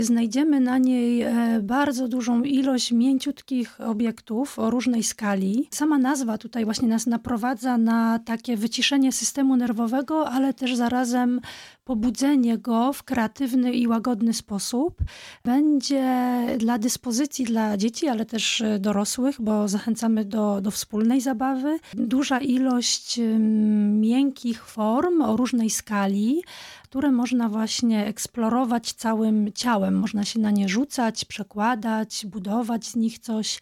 Znajdziemy na niej bardzo dużą ilość mięciutkich obiektów o różnej skali. Sama nazwa tutaj właśnie nas naprowadza na takie wyciszenie systemu nerwowego, ale też zarazem pobudzenie go w kreatywny i łagodny sposób. Będzie dla dyspozycji dla dzieci, ale też dorosłych, bo zachęcamy do wspólnej zabawy. Duża ilość miękkich form o różnej skali, które można właśnie eksplorować całym ciałem. Można się na nie rzucać, przekładać, budować z nich coś.